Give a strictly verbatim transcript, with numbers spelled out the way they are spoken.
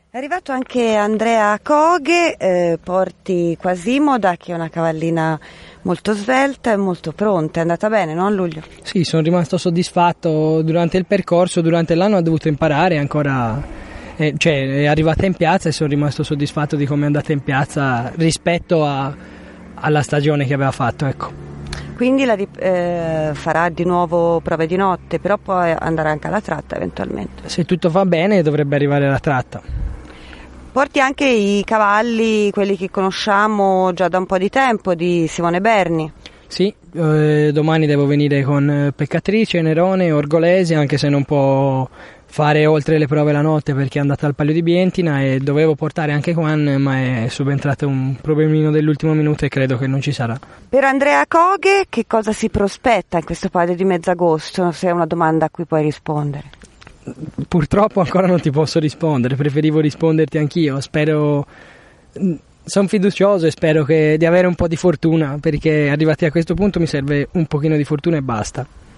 È arrivato anche Andrea Coghe, eh, porti Quasimoda, che è una cavallina molto svelta e molto pronta. È andata bene, no, a luglio? Sì, sono rimasto soddisfatto durante il percorso, durante l'anno ha dovuto imparare ancora, eh, cioè è arrivata in piazza e sono rimasto soddisfatto di come è andata in piazza rispetto a, alla stagione che aveva fatto, ecco. Quindi la, eh, farà di nuovo prove di notte, però poi andrà anche alla tratta eventualmente. Se tutto va bene dovrebbe arrivare alla tratta. Porti anche i cavalli, quelli che conosciamo già da un po' di tempo, di Simone Berni. Sì, eh, domani devo venire con Peccatrice, Nerone e Orgolese, anche se non può fare oltre le prove la notte perché è andata al Palio di Bientina, e dovevo portare anche Juan, ma è subentrato un problemino dell'ultimo minuto e credo che non ci sarà. Per Andrea Coghe che cosa si prospetta in questo Palio di Mezzagosto, se è una domanda a cui puoi rispondere? Purtroppo ancora non ti posso rispondere, preferivo risponderti anch'io, spero, sono fiducioso e spero che, di avere un po' di fortuna, perché arrivati a questo punto mi serve un pochino di fortuna e basta.